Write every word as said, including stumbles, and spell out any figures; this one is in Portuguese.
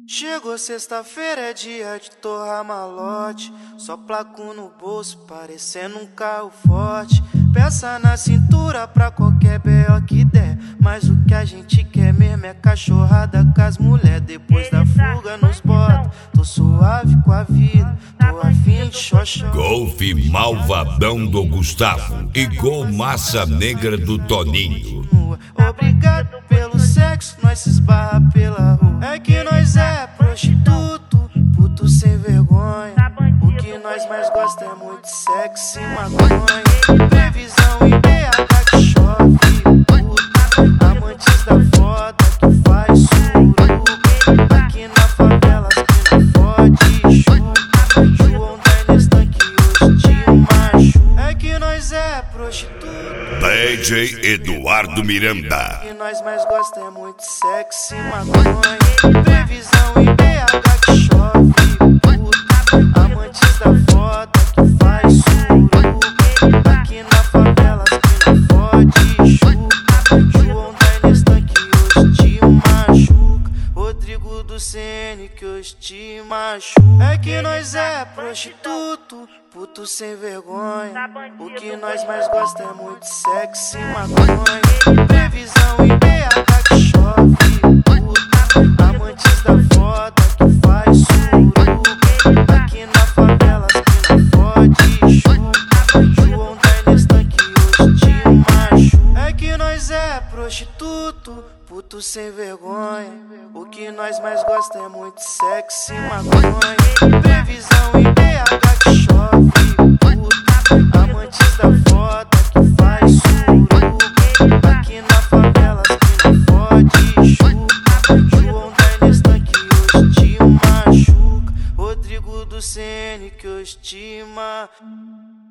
Chegou sexta-feira, é dia de torrar malote. Só placo no bolso, parecendo um carro forte. Peça na cintura pra qualquer B O que der. Mas o que a gente quer mesmo é cachorrada com as mulher. Depois da fuga nos bota, tô suave com a vida, tô afim de xoxó. Golfe Malvadão do Gustavo e Gol Massa Negra do Toninho. Obrigado pelo sexo, nós se esbarra pela rua. É que nós é prostituto, puto sem vergonha. O que nós mais gosta é muito sexo e maconha. Previsão em B H que chove, puto. Amantes da foda que faz suruba. Aqui na favela as mina fode, chupa. João da Nestan que hoje te machuca. É que nós é prostituto. D J Eduardo Miranda. O que nós mais gosta é muito sexo e maconha. Previsão em B H que chove, puto. Amantes da foda que faz suruba. Aqui na favela as mina fode, chupa. João da Nestan que hoje te machuca. Rodrigo do C N que hoje te machuca. É que nós é prostituto, puto sem vergonha. O que nós mais gosta é muito sexo e maconha. Previsão em B H que chove, puto. Amantes da foda que faz suruba. Aqui na favela as mina fode, chupa. João da Nestan que hoje te machuca. É que nós é prostituto, puto sem vergonha. O que nós mais gosta é muito sexo e maconha. Previsão em B H que chove, puto. Amantes da foda que faz suruba. Aqui na favela as mina fode, chupa. João da Nestan que hoje te machuca. Rodrigo do C N que hoje te machuca.